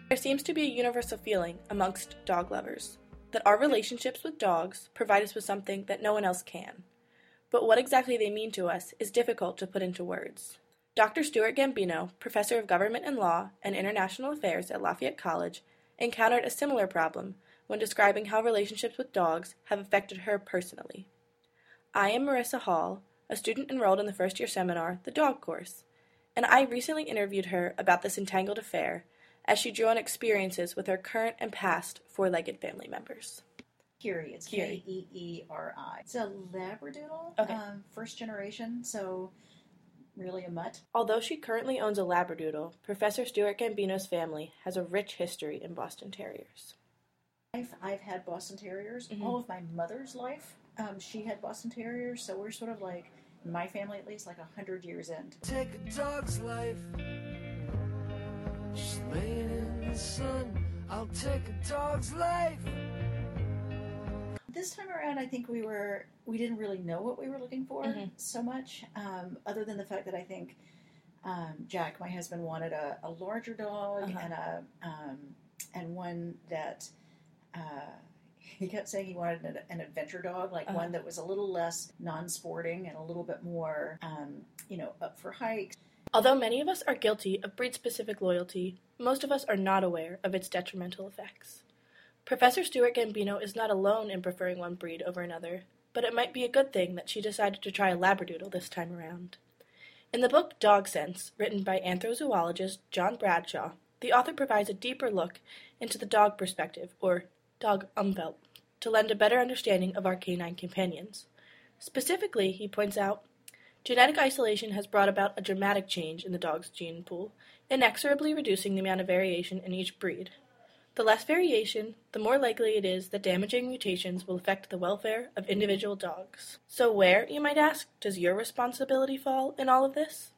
There seems to be a universal feeling amongst dog lovers that our relationships with dogs provide us with something that no one else can. But what exactly they mean to us is difficult to put into words. Dr. Stuart Gambino, professor of government and law and international affairs at Lafayette College, encountered a similar problem when describing how relationships with dogs have affected her personally. I am Marissa Hall, a student enrolled in the first-year seminar, The Dog Course, and I recently interviewed her about this entangled affair as she drew on experiences with her current and past four-legged family members. Keeri, it's Keeri. It's a Labradoodle, Okay. First generation, so really a mutt. Although she currently owns a Labradoodle, Professor Stuart Gambino's family has a rich history in Boston Terriers. I've had Boston Terriers. Mhm. All of my mother's life, she had Boston Terriers, so we're sort of like, in my family at least, like 100 years in. Take a dog's life, just laying in the sun. I'll take a dog's life. This time around, I think we didn't really know what we were looking for so much, other than the fact that I think Jack, my husband, wanted a larger dog and one that he kept saying he wanted an adventure dog, like one that was a little less non-sporting and a little bit more, up for hikes. Although many of us are guilty of breed-specific loyalty, most of us are not aware of its detrimental effects. Professor Stuart Gambino is not alone in preferring one breed over another, but it might be a good thing that she decided to try a Labradoodle this time around. In the book Dog Sense, written by anthrozoologist John Bradshaw, the author provides a deeper look into the dog perspective, or dog umwelt, to lend a better understanding of our canine companions. Specifically, he points out, genetic isolation has brought about a dramatic change in the dog's gene pool, inexorably reducing the amount of variation in each breed. The less variation, the more likely it is that damaging mutations will affect the welfare of individual dogs. So where, you might ask, does your responsibility fall in all of this?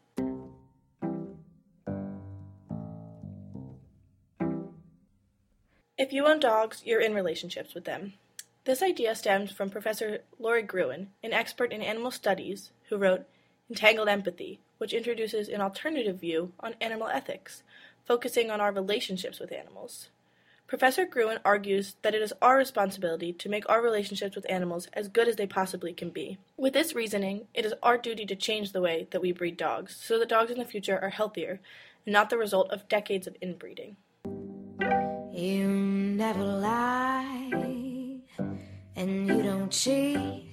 If you own dogs, you're in relationships with them. This idea stems from Professor Lori Gruen, an expert in animal studies, who wrote Entangled Empathy, which introduces an alternative view on animal ethics, focusing on our relationships with animals. Professor Gruen argues that it is our responsibility to make our relationships with animals as good as they possibly can be. With this reasoning, it is our duty to change the way that we breed dogs, so that dogs in the future are healthier, and not the result of decades of inbreeding. You never lie, and you don't cheat,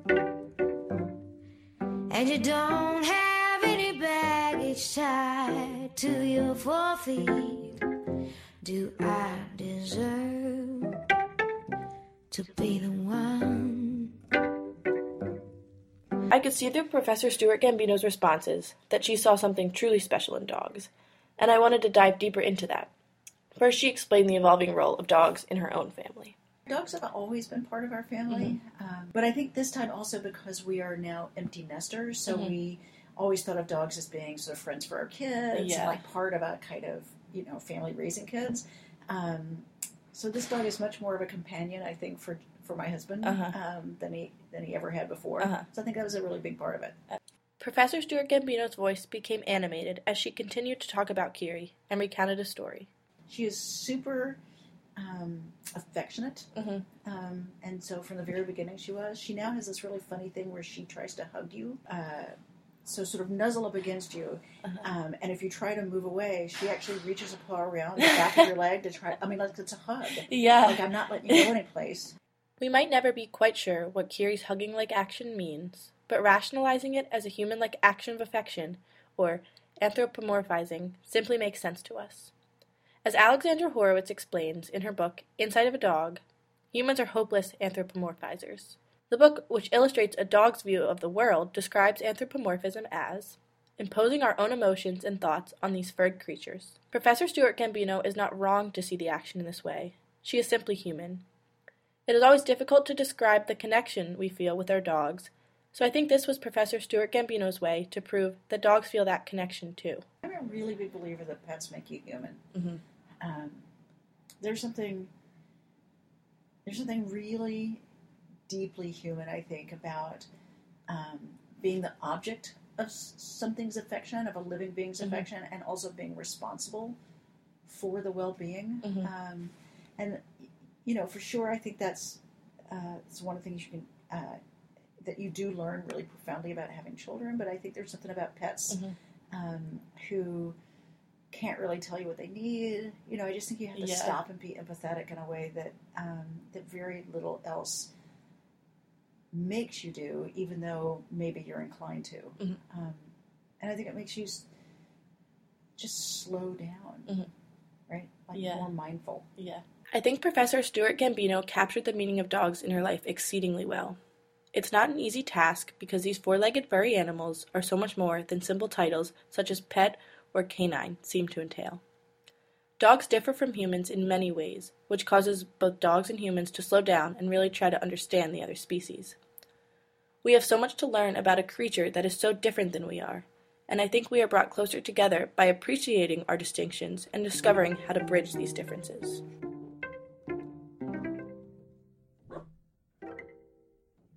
and you don't have any baggage tied to your forefeet. Do I deserve to be the one? I could see through Professor Stuart Gambino's responses that she saw something truly special in dogs, and I wanted to dive deeper into that. First, she explained the evolving role of dogs in her own family. Dogs have always been part of our family, but I think this time also because we are now empty nesters, so we always thought of dogs as being sort of friends for our kids, and like part of a kind of, family raising kids. So this dog is much more of a companion, I think, for my husband than he ever had before. So I think that was a really big part of it. Professor Stuart Gambino's voice became animated as she continued to talk about Keeri and recounted a story. She is super affectionate, and so from the very beginning she was. She now has this really funny thing where she tries to hug you, so sort of nuzzle up against you, and if you try to move away, she actually reaches a paw around the back of your leg to try, like it's a hug. Yeah. Like I'm not letting you go anyplace. We might never be quite sure what Keeri's hugging-like action means, but rationalizing it as a human-like action of affection, or anthropomorphizing, simply makes sense to us. As Alexandra Horowitz explains in her book, Inside of a Dog, humans are hopeless anthropomorphizers. The book, which illustrates a dog's view of the world, describes anthropomorphism as imposing our own emotions and thoughts on these furred creatures. Professor Stuart Gambino is not wrong to see the action in this way. She is simply human. It is always difficult to describe the connection we feel with our dogs, so I think this was Professor Stuart Gambino's way to prove that dogs feel that connection too. I'm a really big believer that pets make you human. There's something really deeply human, I think, about being the object of something's affection, of a living being's affection, and also being responsible for the well-being. Mm-hmm. And, for sure, I think it's one of the things you can, that you do learn really profoundly about having children, but I think there's something about pets who can't really tell you what they need. I just think you have to stop and be empathetic in a way that that very little else makes you do, even though maybe you're inclined to. Mm-hmm. And I think it makes you just slow down, right? More mindful. Yeah. I think Professor Stuart Gambino captured the meaning of dogs in her life exceedingly well. It's not an easy task because these four-legged furry animals are so much more than simple titles such as pet or canine seem to entail. Dogs differ from humans in many ways, which causes both dogs and humans to slow down and really try to understand the other species. We have so much to learn about a creature that is so different than we are, and I think we are brought closer together by appreciating our distinctions and discovering how to bridge these differences.